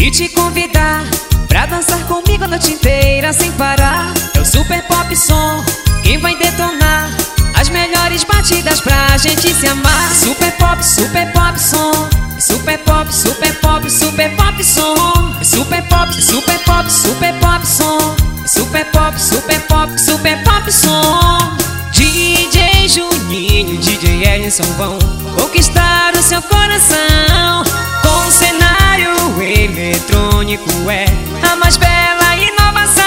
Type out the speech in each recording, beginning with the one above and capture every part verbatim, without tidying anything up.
e te convidar pra dançar comigo a noite inteira sem parar. É o Super Pop Som, quem vai detonar as melhores batidas pra gente se amar. Super Pop, Super Pop Som, Super Pop, Super Pop, Super Pop Som, Super Pop, Super Pop, Super Pop Som, Super Pop, Super Pop, Super Pop Som. D J Juninho, D J Ellison vão conquistar o seu coração com um cenário eletrônico, é a mais bela inovação.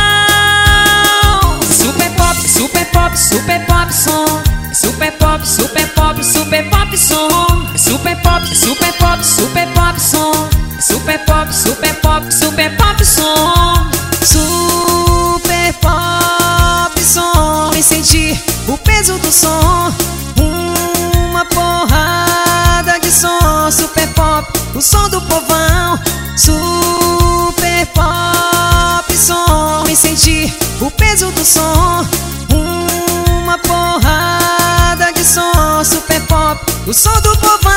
Super Pop, Super Pop, Super Pop Som, Super Pop, Super Pop, Super Pop Som, Super Pop, Super Pop, Super Pop Som, Super Pop, Super Pop, Super Pop Som. Super Pop Som, vem sentir o peso do som, uma porrada de som. Super Pop, o som do povão. Super Pop Som, vem sentir o peso do som, uma porrada de som. Super Pop, o som do povão.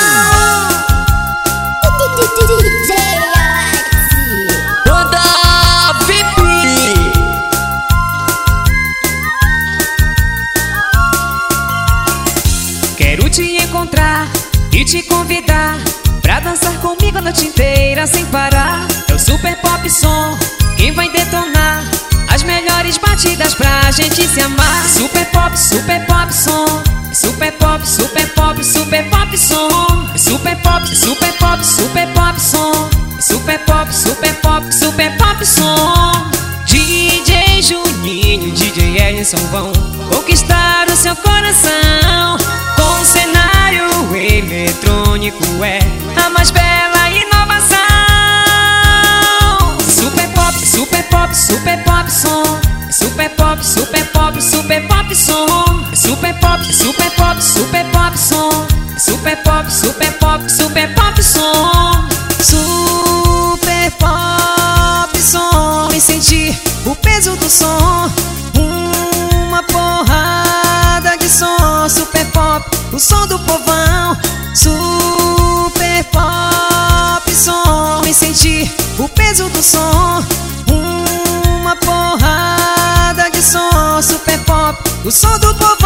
D J Alex, Banda V I P. Quero te encontrar e te convidar pra dançar comigo a noite inteira sem parar. É o Super Pop Som, quem vai detonar as melhores batidas pra gente se amar. Super Pop, Super Pop Som, Super Pop, Super Pop, Super Pop Som, Super Pop, Super Pop, Super Pop Som, Super Pop, Super Pop, Super Pop Som. D J Juninho, D J Ellison vão conquistar o seu coração com um cenário eletrônico, é a mais bela inovação. Super Pop, Super Pop, Super Pop Som, Super Pop, Super Pop, Super Pop Som, Super Pop, Super Pop, Super Pop Som, Super Pop, Super Pop, Super Pop Som. Super Pop Som, vem sentir o peso do som, uma porrada de som. Super Pop, o som do povão. Super Pop Som, vem sentir o peso do som, uma porrada de som. Super Pop, o som do povão.